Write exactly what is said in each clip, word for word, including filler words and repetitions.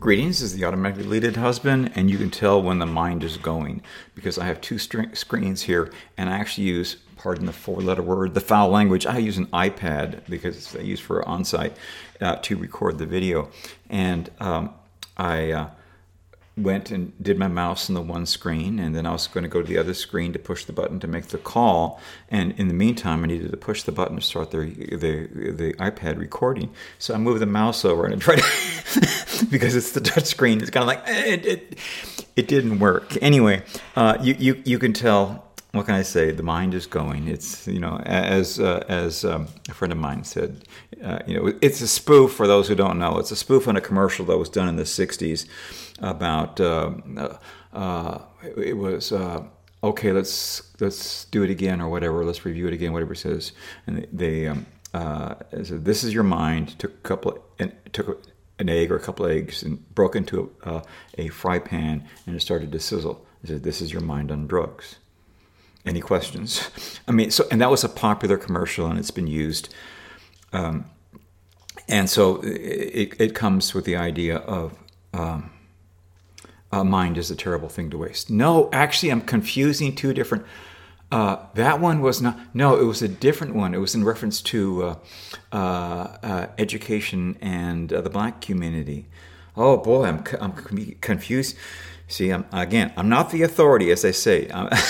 Greetings, this is the automatically deleted husband, and you can tell when the mind is going because I have two string- screens here, and I actually use, pardon the four-letter word, the foul language. I use an iPad because I use for on-site uh, to record the video, and um, I uh, went and did my mouse on the one screen, and then I was going to go to the other screen to push the button to make the call, and in the meantime I needed to push the button to start the the, the iPad recording. So I moved the mouse over and I tried to because it's the touch screen, it's kind of like eh, it, it it didn't work. Anyway, uh, you, you you can tell, what can I say, the mind is going. It's, you know, as uh, as um, a friend of mine said, uh, you know, it's a spoof for those who don't know. It's a spoof on a commercial that was done in the sixties about uh, uh, it was uh, okay. Let's let's do it again or whatever. Let's review it again. Whatever it says, and they um, uh, said, "This is your mind." Took a couple and took an egg or a couple of eggs and broke into a, uh, a fry pan and it started to sizzle. They said, "This is your mind on drugs." Any questions? I mean, so, and that was a popular commercial, and it's been used. Um, and so it, it comes with the idea of um, uh, mind is a terrible thing to waste. No, actually, I'm confusing two different. Uh, that one was not. No, it was a different one. It was in reference to uh, uh, uh, education and uh, the black community. Oh boy, I'm I'm confused. See, I'm, again, I'm not the authority, as they say.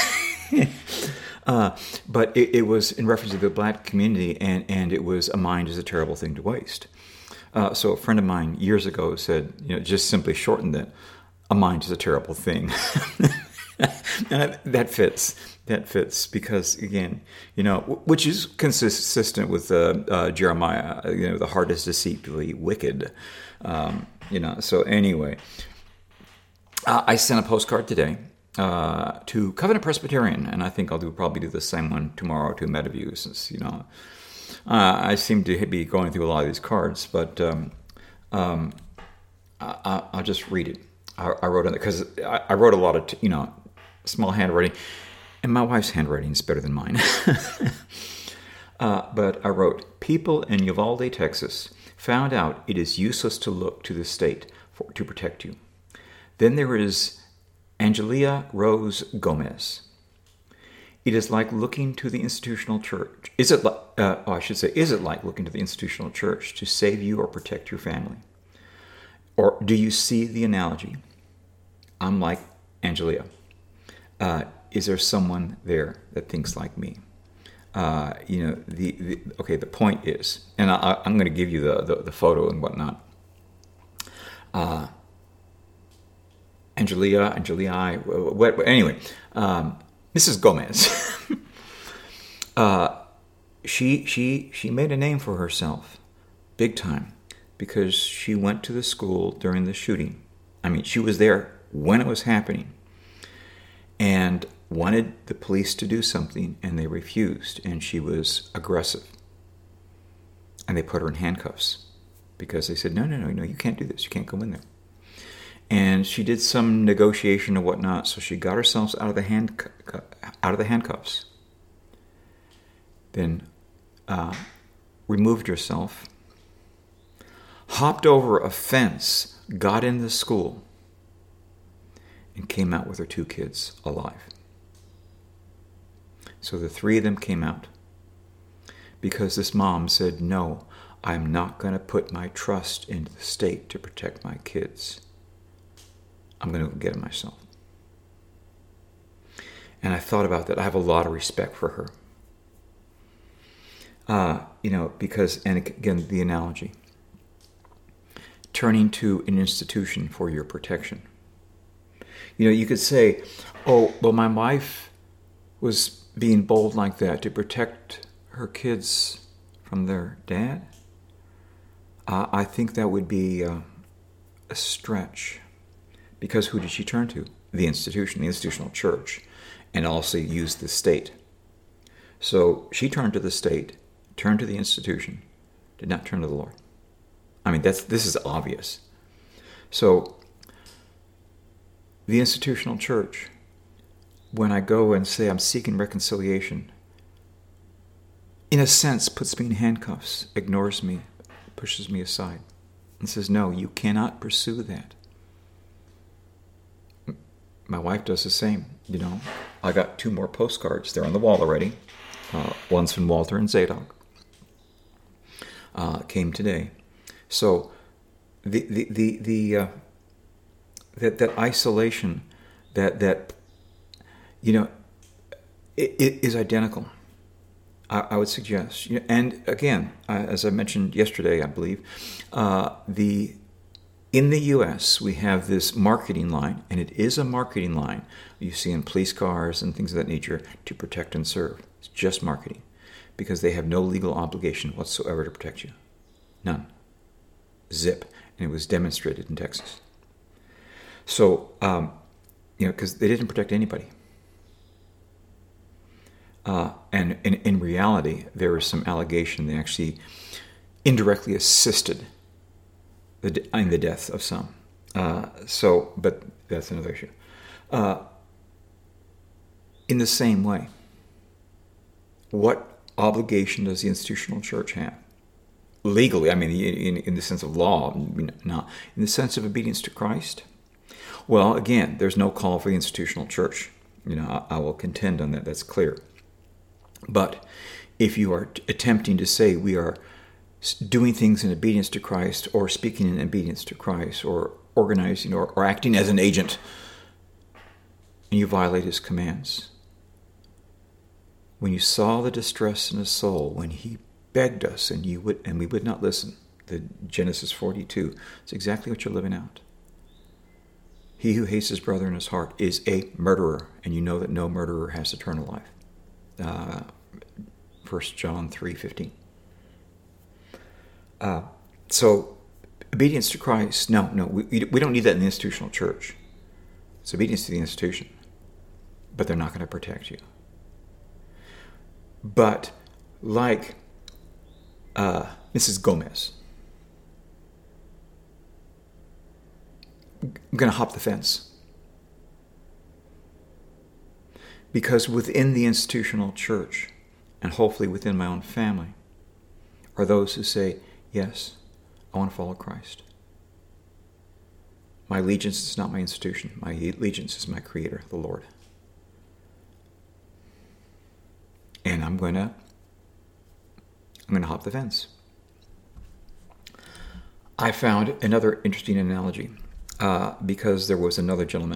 uh, but it, it was in reference to the black community, and, and it was a mind is a terrible thing to waste. Uh, so a friend of mine years ago said, you know, just simply shortened that, a mind is a terrible thing. And that fits. That fits because, again, you know, which is consistent with uh, uh, Jeremiah, you know, the heart is deceitfully wicked. Um, you know, so anyway, uh, I sent a postcard today Uh, to Covenant Presbyterian, and I think I'll do probably do the same one tomorrow to Metaview, since, you know, uh, I seem to be going through a lot of these cards, but um, um, I, I'll just read it. I, I wrote it because I, I wrote a lot of, you know, small handwriting, and my wife's handwriting is better than mine. uh, but I wrote, people in Uvalde, Texas, found out it is useless to look to the state for, to protect you. Then there is Angelia Rose Gomez. It is like looking to the institutional church. Is it like, uh, oh, I should say, is it like looking to the institutional church to save you or protect your family? Or do you see the analogy? I'm like Angelia. Uh, is there someone there that thinks like me? Uh, you know, the, the okay, the point is, and I, I'm going to give you the, the, the photo and whatnot. Uh, Angelia, Angelia, what, anyway, um, Missus Gomez. uh, she she she made a name for herself, big time, because she went to the school during the shooting. I mean, she was there when it was happening, and wanted the police to do something, and they refused, and she was aggressive, and they put her in handcuffs because they said, no, no, no, no, you can't do this, you can't go in there. And she did some negotiation or whatnot, so she got herself out of the hand out of the handcuffs. Then uh, removed herself, hopped over a fence, got in the school, and came out with her two kids alive. So the three of them came out because this mom said, no, I'm not going to put my trust into the state to protect my kids. I'm going to get it myself. And I thought about that. I have a lot of respect for her. Uh, you know, because, and again, the analogy. Turning to an institution for your protection. You know, you could say, oh, well, my wife was being bold like that to protect her kids from their dad. Uh, I think that would be uh, a stretch. Because who did she turn to? The institution, the institutional church, and also used the state. So she turned to the state, turned to the institution, did not turn to the Lord. I mean, that's this is obvious. So the institutional church, when I go and say I'm seeking reconciliation, in a sense puts me in handcuffs, ignores me, pushes me aside, and says, no, you cannot pursue that. my wife does the same. You know, I got two more postcards. They're on the wall already. Uh, one's from Walter and Zadok. Uh, came today. So the the the, the uh, that that isolation, that that you know, it, it is identical. I, I would suggest, you know, and again, uh, as I mentioned yesterday, I believe, uh, the in the U S we have this marketing line, and it is a marketing line you see in police cars and things of that nature to protect and serve. It's just marketing, because they have no legal obligation whatsoever to protect you. None. Zip. And it was demonstrated in Texas. So, um, you know, because they didn't protect anybody. Uh, and in, in reality, there was some allegation they actually indirectly assisted the, in the death of some. Uh, so, but that's another issue. Uh, in the same way, what obligation does the institutional church have? Legally, I mean, in, in the sense of law, not in the sense of obedience to Christ. Well, again, there's no call for the institutional church. You know, I, I will contend on that. That's clear. But if you are t- attempting to say we are doing things in obedience to Christ, or speaking in obedience to Christ, or organizing or, or acting as an agent, and you violate his commands, when you saw the distress in his soul, when he begged us and you would and we would not listen, the Genesis forty-two, it's exactly what you're living out. He who hates his brother in his heart is a murderer, and you know that no murderer has eternal life. Uh, First John three fifteen. Uh, so, obedience to Christ, no, no, we, we don't need that in the institutional church. It's obedience to the institution, but they're not going to protect you. But like uh, Missus Gomez, I'm going to hop the fence. Because within the institutional church, and hopefully within my own family, are those who say, yes, I want to follow Christ. My allegiance is not my institution. My allegiance is my Creator, the Lord. And I'm going to, I'm going to hop the fence. I found another interesting analogy, uh, because there was another gentleman.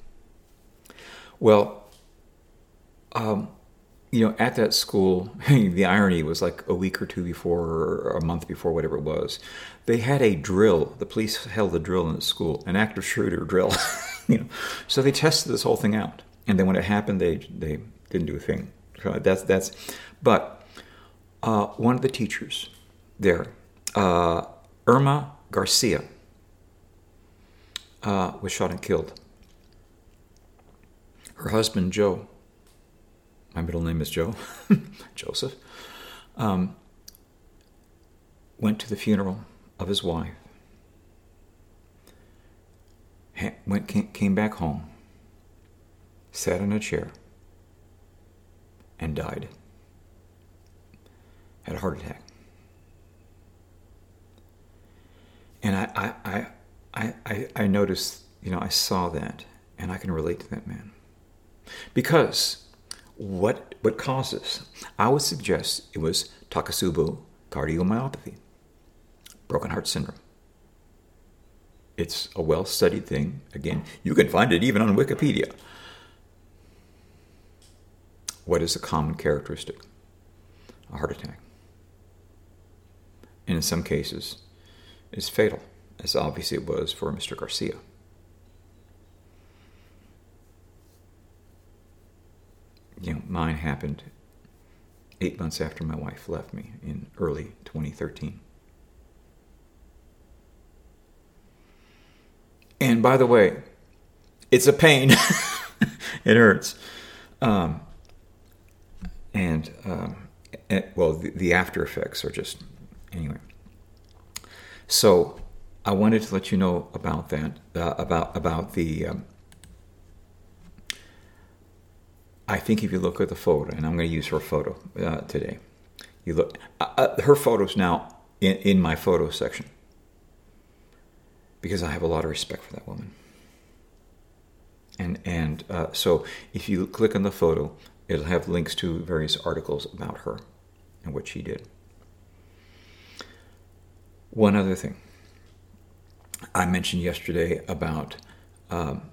Well, um, you know, at that school, the irony was like a week or two before, or a month before, whatever it was, they had a drill. The police held a drill in the school, an active shooter drill. you know, so they tested this whole thing out, and then when it happened, they they didn't do a thing. So that's that's. But uh, one of the teachers there, uh, Irma Garcia, uh, was shot and killed. Her husband, Joe, my middle name is Joe, Joseph, um, went to the funeral of his wife, ha- went came back home, sat in a chair, and died. Had a heart attack. And I, I, I, I, I noticed, you know, I saw that, and I can relate to that man. Because what what causes? I would suggest it was Takotsubo cardiomyopathy, broken heart syndrome. It's a well-studied thing. Again, you can find it even on Wikipedia. What is a common characteristic? A heart attack. And in some cases, it's fatal, as obviously it was for Mister Garcia. You know, mine happened eight months after my wife left me in early twenty thirteen. And by the way, it's a pain. It hurts. Um, and, um, it, well, the, the after effects are just, anyway. So I wanted to let you know about that, uh, about, about the... Um, I think if you look at the photo, and I'm going to use her photo uh, today, you look, uh, her photo's now in, in my photo section, because I have a lot of respect for that woman. And and uh, so if you click on the photo, it'll have links to various articles about her and what she did. One other thing. I mentioned yesterday about, um,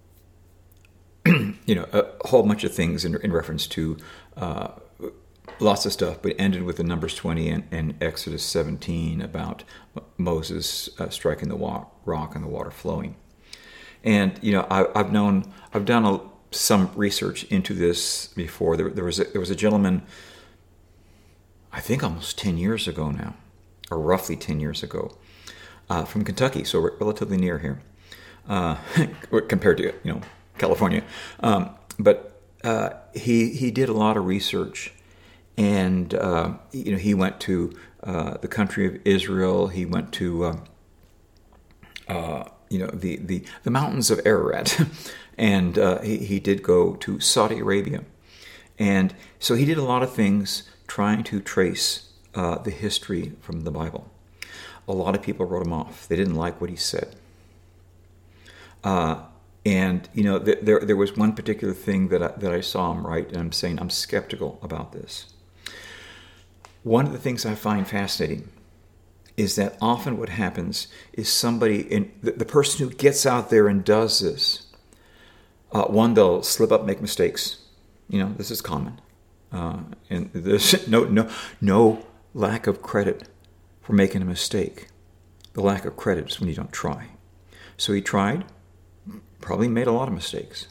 you know, a whole bunch of things in, in reference to uh, lots of stuff, but ended with the Numbers twenty and, and Exodus seventeen about Moses uh, striking the wa- rock and the water flowing. And you know, I, I've known, I've done a, some research into this before. There, there was a, there was a gentleman, I think almost ten years ago now, or roughly ten years ago, uh, from Kentucky, so relatively near here, uh, compared to you know California. Um, but uh, he he did a lot of research, and uh, you know he went to uh, the country of Israel. He went to uh, uh, you know the, the, the mountains of Ararat, and uh, he he did go to Saudi Arabia, and so he did a lot of things trying to trace uh, the history from the Bible. A lot of people wrote him off. They didn't like what he said. Uh, and, you know, th- there there was one particular thing that I, that I saw him write, and I'm saying I'm skeptical about this. One of the things I find fascinating is that often what happens is somebody, in the, the person who gets out there and does this, uh, one, they'll slip up, make mistakes. You know, this is common. Uh, and there's no, no, no lack of credit for making a mistake. The lack of credit is when you don't try. So he tried, probably made a lot of mistakes.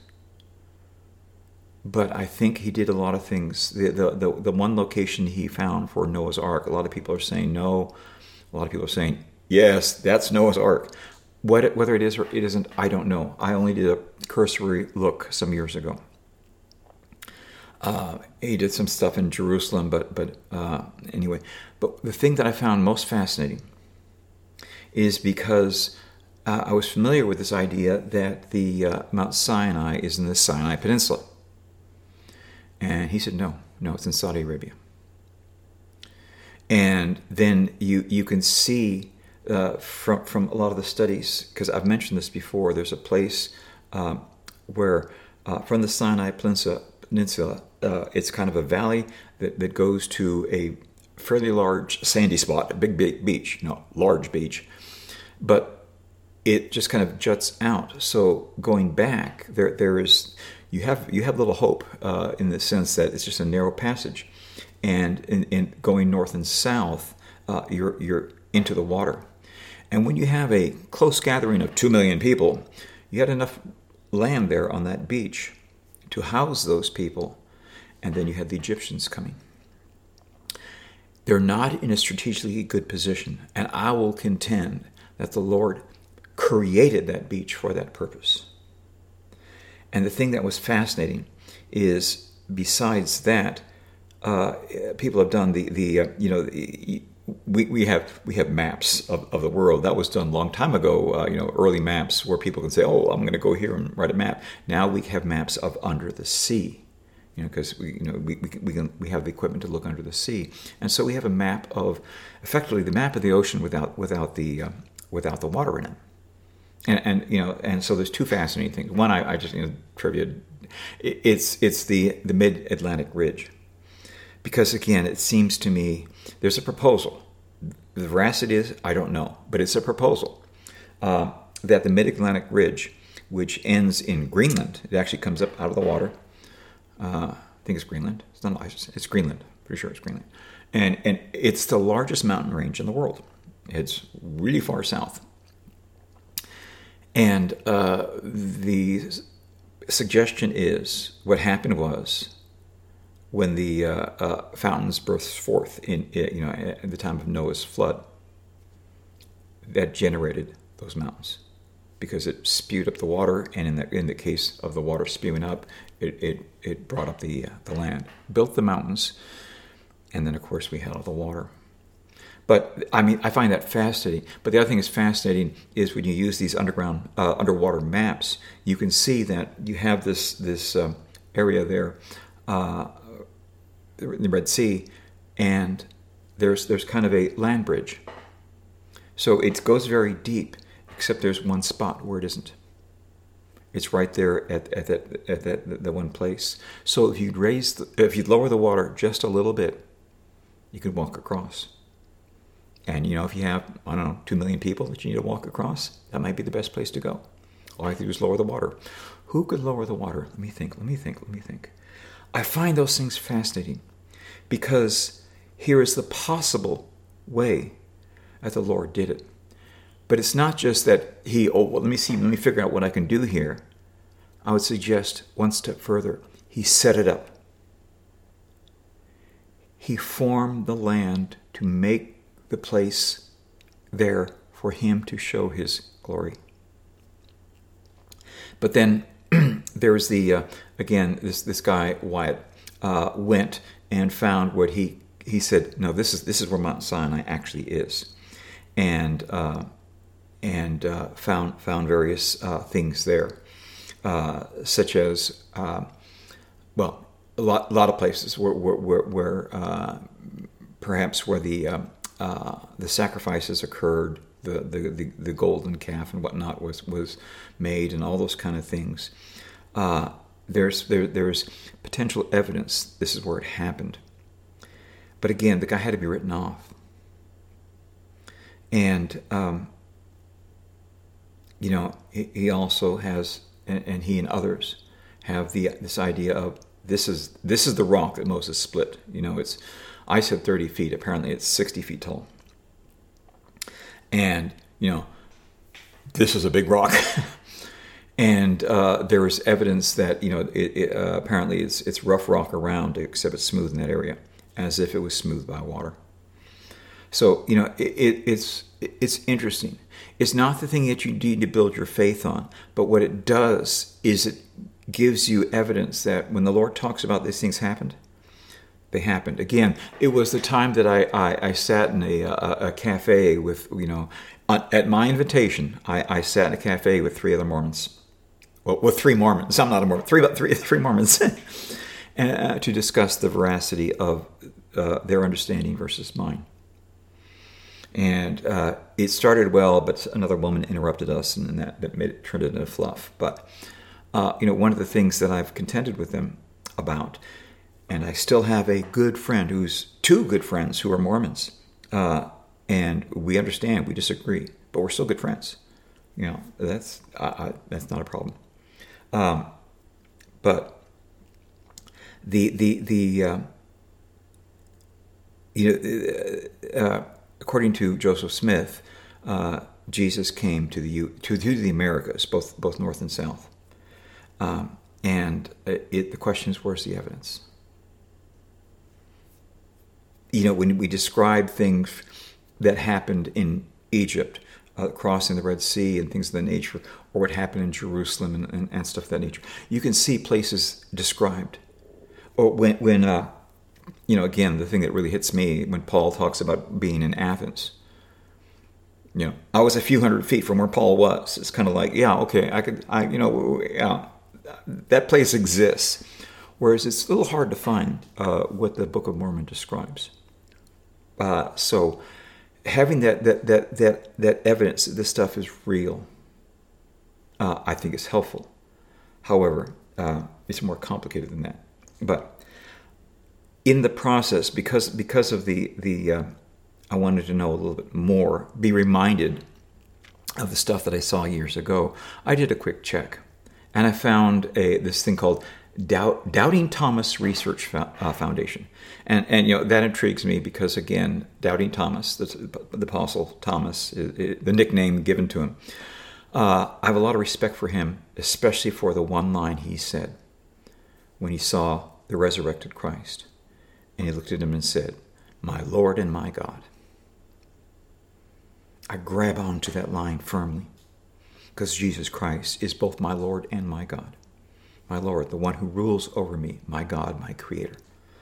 But I think he did a lot of things. The, the, the, the one location he found for Noah's Ark, a lot of people are saying no. A lot of people are saying, yes, that's Noah's Ark. What, whether it is or it isn't, I don't know. I only did a cursory look some years ago. Uh, he did some stuff in Jerusalem, but but uh, anyway. But the thing that I found most fascinating is because uh, I was familiar with this idea that the uh, Mount Sinai is in the Sinai Peninsula. And he said, no, no, it's in Saudi Arabia. And then you you can see uh, from, from a lot of the studies, because I've mentioned this before, there's a place um, where uh, from the Sinai Peninsula, Peninsula uh, it's kind of a valley that, that goes to a fairly large sandy spot, a big, big beach, no, large beach. But it just kind of juts out. So going back, there there is you have you have little hope uh, in the sense that it's just a narrow passage, and in, in going north and south, uh, you're you're into the water. And when you have a close gathering of two million people, you had enough land there on that beach to house those people, and then you had the Egyptians coming. They're not in a strategically good position, and I will contend that the Lord created that beach for that purpose. And the thing that was fascinating is, besides that, uh, people have done the the uh, you know the, we we have we have maps of, of the world. That was done a long time ago. Uh, you know, early maps where people can say, "Oh, I'm going to go here and write a map." Now we have maps of under the sea. You know, because we, you know, we we can, we can we have the equipment to look under the sea, and so we have a map of, effectively, the map of the ocean without without the uh, without the water in it, and and you know, and so there's two fascinating things. One, I, I just you know trivia, it, it's it's the the Mid-Atlantic Ridge, because again, it seems to me there's a proposal. The veracity is I don't know, but it's a proposal uh, that the Mid-Atlantic Ridge, which ends in Greenland, it actually comes up out of the water. Uh, I think it's Greenland. It's not. It's Greenland. Pretty sure it's Greenland, and and it's the largest mountain range in the world. It's really far south, and uh, the suggestion is what happened was when the uh, uh, fountains burst forth in you know at the time of Noah's flood, that generated those mountains. Because it spewed up the water, and in the in the case of the water spewing up, it it, it brought up the uh, the land, built the mountains, and then of course we had all the water. But I mean, I find that fascinating. But the other thing that's fascinating is when you use these underground uh, underwater maps, you can see that you have this this um, area there, uh, in the Red Sea, and there's there's kind of a land bridge. So it goes very deep. Except there's one spot where it isn't. It's right there at, at that at that the one place. So if you'd raise, the, if you'd lower the water just a little bit, you could walk across. And you know, if you have, I don't know, two million people that you need to walk across, that might be the best place to go. All I have to do is lower the water. Who could lower the water? Let me think. Let me think. Let me think. I find those things fascinating because here is the possible way that the Lord did it. But it's not just that he, oh, well, let me see, let me figure out what I can do here. I would suggest one step further. He set it up. He formed the land to make the place there for him to show his glory. But then there's the, uh, again, this this guy, Wyatt, uh, went and found what he, he said, no, this is this is where Mount Sinai actually is. And uh, and uh, found found various uh, things there, uh, such as, uh, well, a lot, a lot of places where, where, where, where uh, perhaps where the uh, uh, the sacrifices occurred, the, the, the, the golden calf and whatnot was, was made, and all those kind of things. Uh, there's there there's potential evidence this is where it happened. But again, the guy had to be written off. And um, you know, he, he also has, and, and he and others have the this idea of this is this is the rock that Moses split. You know, it's I said thirty feet. Apparently, it's sixty feet tall. And you know, this is a big rock. And uh, there is evidence that, you know, it, it, uh, apparently it's it's rough rock around, except it's smooth in that area, as if it was smooth by water. So, you know, it, it, it's it's interesting. It's not the thing that you need to build your faith on, but what it does is it gives you evidence that when the Lord talks about these things happened, they happened. Again, it was the time that I, I, I sat in a, a, a cafe with, you know, at my invitation, I, I sat in a cafe with three other Mormons. Well, with three Mormons. I'm not a Mormon. Three, three, three Mormons. and, uh, to discuss the veracity of uh, their understanding versus mine. And uh, it started well, but another woman interrupted us, and that, that made it turned into fluff. But, uh, you know, one of the things that I've contended with them about, and I still have a good friend who's, two good friends who are Mormons, uh, and we understand, we disagree, but we're still good friends. You know, that's I, I, that's not a problem. Um, but the the the uh, you know, uh, according to Joseph Smith, uh, Jesus came to the to, to the Americas, both both North and South, um, and it, the question is, where's the evidence? You know, when we describe things that happened in Egypt, uh, crossing the Red Sea and things of that nature, or what happened in Jerusalem and, and, and stuff of that nature, you can see places described. Or when, when uh, you know, again, the thing that really hits me when Paul talks about being in Athens. You know, I was a few hundred feet from where Paul was. It's kind of like, yeah, okay, I could, I, you know, yeah, that place exists. Whereas it's a little hard to find uh, what the Book of Mormon describes. Uh, so having that that that that that evidence that this stuff is real, uh, I think is helpful. However, uh, it's more complicated than that. But in the process, because because of the the, uh, I wanted to know a little bit more, be reminded of the stuff that I saw years ago. I did a quick check, and I found a this thing called Doubt, Doubting Thomas Research Foundation. And, and you know, that intrigues me because, again, Doubting Thomas, the, the Apostle Thomas, is, is the nickname given to him. Uh, I have a lot of respect for him, especially for the one line he said when he saw the resurrected Christ. And he looked at him and said, "My Lord and my God." I grab onto that line firmly because Jesus Christ is both my Lord and my God. My Lord, the one who rules over me, my God, my Creator.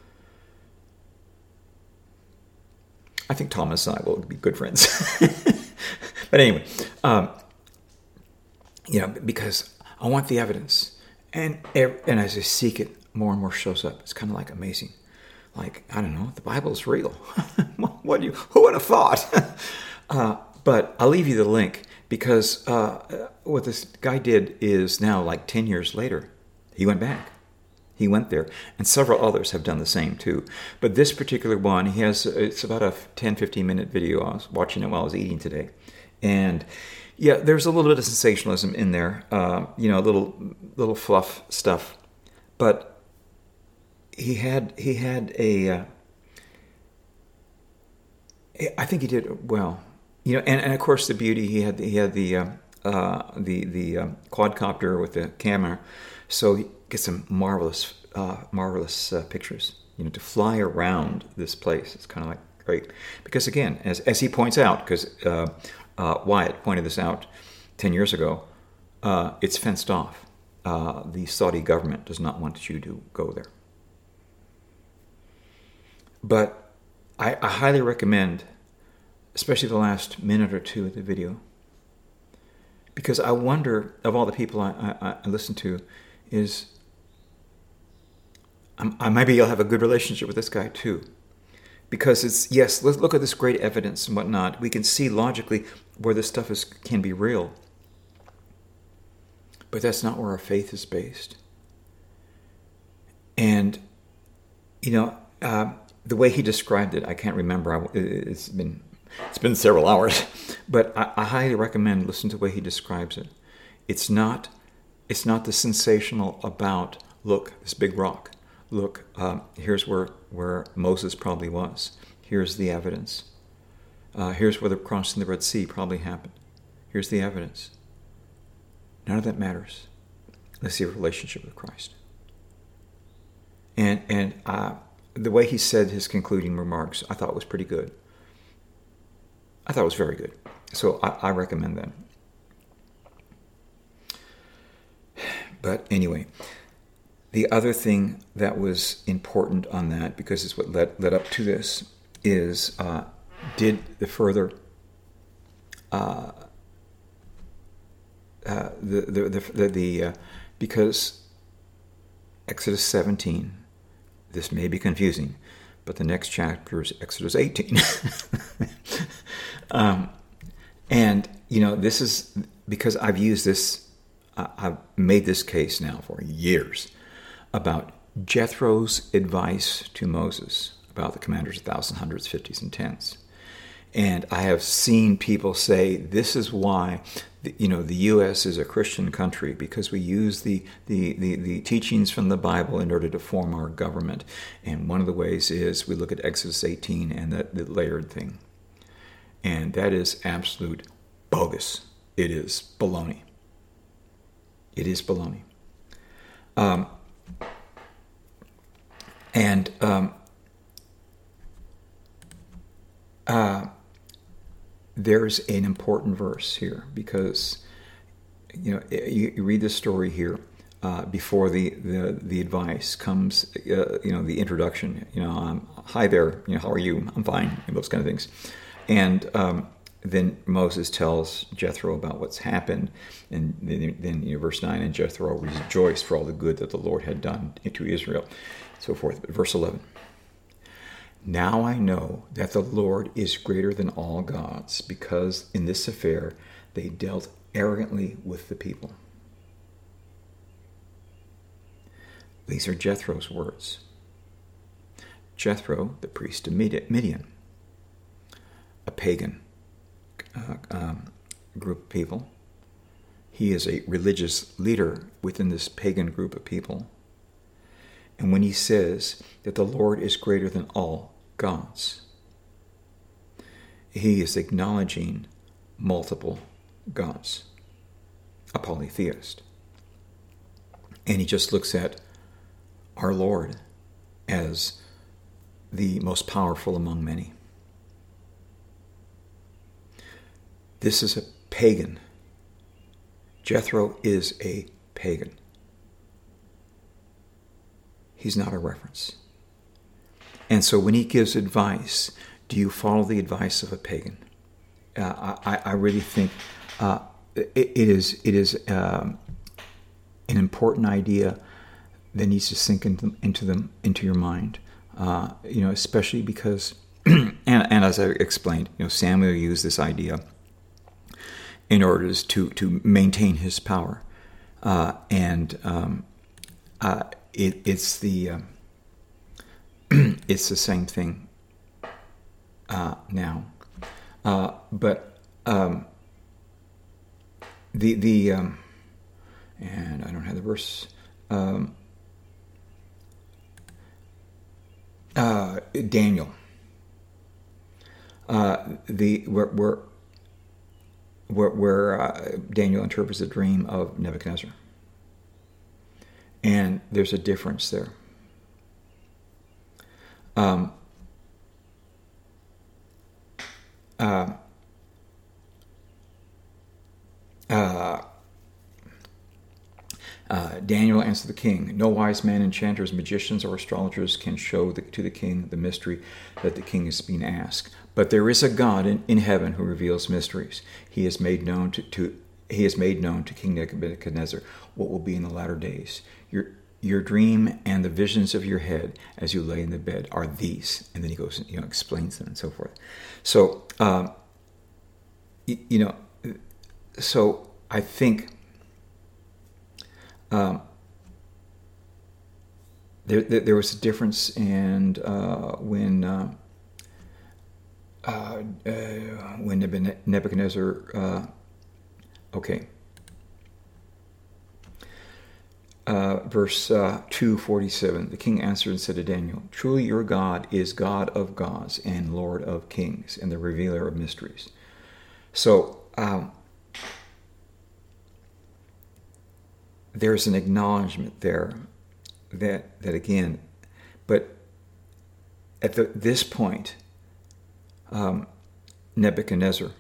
I think Thomas and I will be good friends. But anyway, um, you know, because I want the evidence. And, and as I seek it, more and more shows up. It's kind of like amazing. Like, I don't know, the Bible is real. What do you, who would have thought? uh, but I'll leave you the link. because uh, what this guy did is now like ten years later, he went back. He went there, and several others have done the same too. But this particular one, he has, it's about a ten, fifteen minute video. I was watching it while I was eating today. And yeah, there's a little bit of sensationalism in there, uh, you know, little little fluff stuff. But he had he had a, uh, I think he did well, you know, and, and of course the beauty, he had he had the uh, uh, the the uh, quadcopter with the camera, so he gets some marvelous uh, marvelous uh, pictures. You know, to fly around this place, it's kind of like great, because again, as as he points out, because uh, uh, Wyatt pointed this out ten years ago, uh, it's fenced off. Uh, the Saudi government does not want you to go there. But I, I highly recommend, especially the last minute or two of the video, because I wonder, of all the people I, I, I listen to, is I'm, I maybe I'll have a good relationship with this guy too. Because it's, yes, let's look at this great evidence and whatnot. We can see logically where this stuff is can be real. But that's not where our faith is based. And, you know, uh, the way he described it, I can't remember. I, it's been it's been several hours, but I, I highly recommend listen to the way he describes it. It's not it's not the sensational about, look, this big rock. Look, um, here's where where Moses probably was. Here's the evidence. Uh, here's where the crossing the Red Sea probably happened. Here's the evidence. None of that matters. Let's see a relationship with Christ. And and uh, the way he said his concluding remarks, I thought was pretty good. I thought it was very good. So I, I recommend that. But anyway, the other thing that was important on that, because it's what led, led up to this, is uh, did the further uh, uh, the the the, the, the uh, because Exodus seventeen. This may be confusing, but the next chapter is Exodus eighteen. um, and, you know, this is because I've used this, uh, I've made this case now for years about Jethro's advice to Moses about the commanders of thousands, hundreds, fifties, and tens. And I have seen people say this is why, you know, the U S is a Christian country, because we use the, the, the, the teachings from the Bible in order to form our government. And one of the ways is we look at Exodus eighteen and the, the layered thing. And that is absolute bogus. It is baloney. It is baloney. Um, and um, uh, there's an important verse here, because you know you, you read this story here uh, before the, the the advice comes. Uh, you know the introduction. You know, um, hi there. You know, how are you? I'm fine. And those kind of things. And um, then Moses tells Jethro about what's happened, and then, then you know, verse nine, and Jethro rejoiced for all the good that the Lord had done to Israel, so forth. Verse eleven. Now I know that the Lord is greater than all gods, because in this affair they dealt arrogantly with the people. These are Jethro's words. Jethro, the priest of Midian, a pagan uh, um, group of people. He is a religious leader within this pagan group of people. And when he says that the Lord is greater than all gods, he is acknowledging multiple gods, a polytheist. And he just looks at our Lord as the most powerful among many. This is a pagan. Jethro is a pagan. He's not a reference. And so when he gives advice, do you follow the advice of a pagan? Uh, I, I really think uh, it, it is it is um, an important idea that needs to sink into, into them into your mind. Uh, you know, especially because, and, and as I explained, you know, Samuel used this idea, in order to to maintain his power, uh, and um, uh, it, it's the uh, it's the same thing uh, now, uh, but um, the the um, and I don't have the verse. Um, uh, Daniel, uh, the where where where, where uh, Daniel interprets the dream of Nebuchadnezzar, and there's a difference there. Um, uh, uh, Uh, Daniel answered the king, "No wise men, enchanters, magicians, or astrologers can show the, to the king the mystery that the king is being asked. But there is a God in, in heaven who reveals mysteries. He has made known to, to he has made known to King Nebuchadnezzar what will be in the latter days. Your your dream and the visions of your head as you lay in the bed are these." And then he goes, you know, explains them and so forth. So, um, you, you know, so I think. Um, there, there, there was a difference, and uh, when uh, uh, uh, when Nebuchadnezzar, uh, okay, uh, verse uh, two forty-seven. The king answered and said to Daniel, "Truly, your God is God of gods and Lord of kings, and the revealer of mysteries." So. Um, There's an acknowledgement there that that again, but at the, this point, um, Nebuchadnezzar,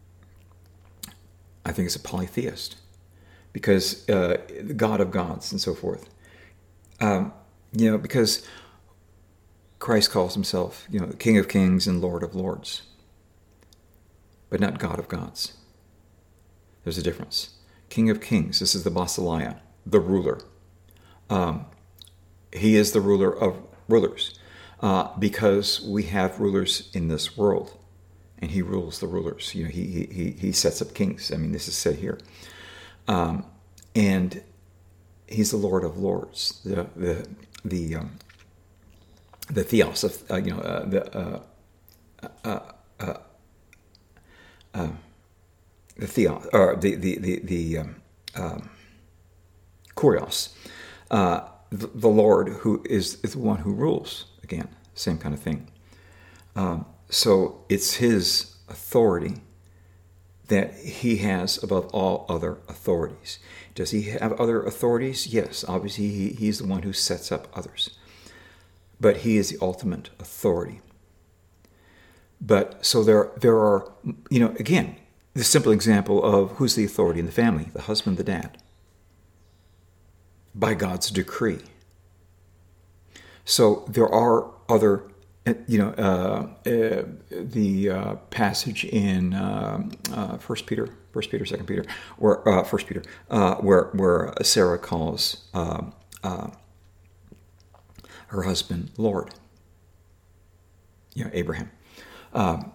I think, is a polytheist, because uh, the God of gods and so forth. Um, you know, because Christ calls himself, you know, the King of Kings and Lord of Lords, but not God of gods. There's a difference. King of Kings, this is the Basileia, the ruler. Um, he is the ruler of rulers, uh, because we have rulers in this world, and he rules the rulers. You know, he he he sets up kings. I mean, this is said here, um, and he's the Lord of Lords, the the the um, the Theos of uh, you know uh, the uh, uh, uh, uh, the Theos or the the the the um, um, Kurios, uh, the, the Lord who is, is the one who rules. Again, same kind of thing. Um, so it's his authority that he has above all other authorities. Does he have other authorities? Yes, obviously he, he's the one who sets up others. But he is the ultimate authority. But so there, there are, you know, again, the simple example of who's the authority in the family, the husband, the dad, by God's decree. So there are other, you know, uh, uh, the uh, passage in um, uh, First Peter, First Peter, Second Peter, or uh, First Peter, uh, where where Sarah calls uh, uh, her husband Lord. You know, Abraham. Um,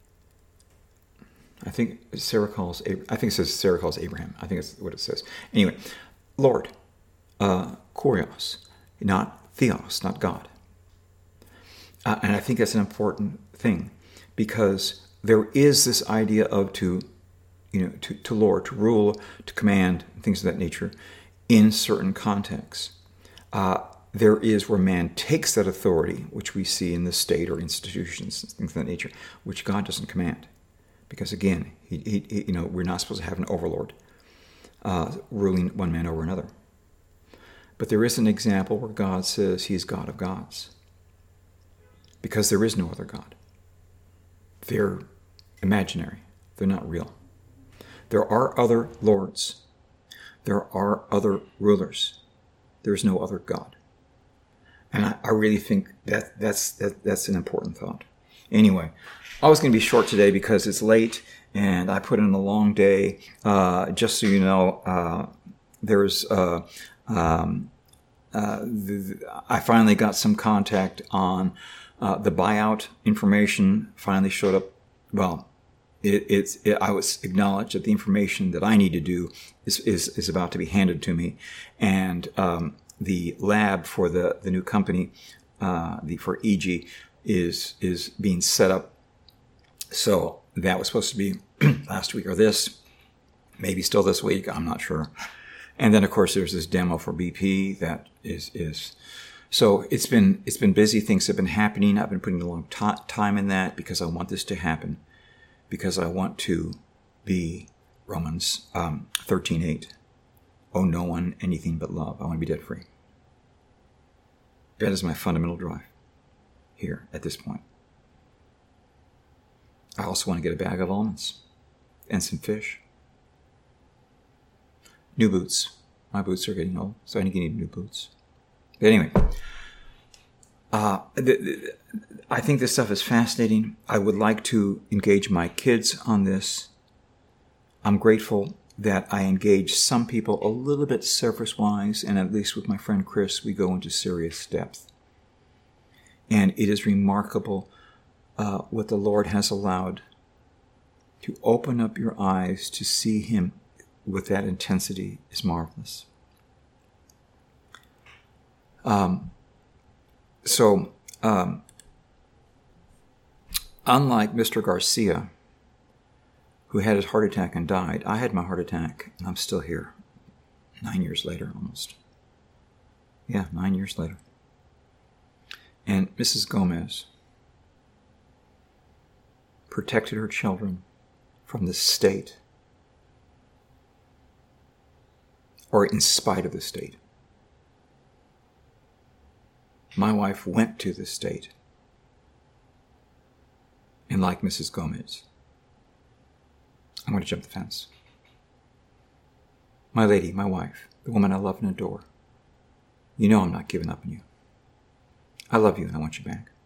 I think Sarah calls. I think it says Sarah calls Abraham. I think that's what it says. Anyway, Lord, uh, Kurios, not Theos, not God. Uh, and I think that's an important thing, because there is this idea of to, you know, to, to lord, to rule, to command, things of that nature, in certain contexts. Uh, there is where man takes that authority, which we see in the state or institutions, things of that nature, which God doesn't command. Because again, he, he, he, you know, we're not supposed to have an overlord uh, ruling one man over another. But there is an example where God says he is God of gods, because there is no other God. They're imaginary. They're not real. There are other lords. There are other rulers. There is no other God. And I, I really think that that's that, that's an important thought. Anyway, I was going to be short today because it's late and I put in a long day. Uh, just so you know, uh, there's uh, um, uh, the, I finally got some contact on uh, the buyout information. Finally showed up. Well, It, it's it, I was acknowledged that the information that I need to do is is, is about to be handed to me, and um, the lab for the the new company, uh, the for E G, is is being set up. So that was supposed to be last week or this, maybe still this week. I'm not sure. And then of course there's this demo for B P that is is. So it's been it's been busy. Things have been happening. I've been putting a long t- time in that because I want this to happen. Because I want to be Romans um, thirteen eight. Owe no one anything but love. I want to be debt free. That is my fundamental drive here at this point. I also want to get a bag of almonds and some fish. New boots. My boots are getting old, so I need to get new boots. But anyway, uh, the, the, I think this stuff is fascinating. I would like to engage my kids on this. I'm grateful that I engage some people a little bit surface-wise, and at least with my friend Chris, we go into serious depth. And it is remarkable uh, what the Lord has allowed to open up your eyes to see Him with that intensity is marvelous. Um, so, um, unlike Mister Garcia, who had his heart attack and died, I had my heart attack, and I'm still here. Nine years later, almost. Yeah, nine years later. And Missus Gomez protected her children from the state, or in spite of the state. My wife went to the state, and like Missus Gomez, I'm going to jump the fence. My lady, my wife, the woman I love and adore, you know I'm not giving up on you. I love you and I want you back.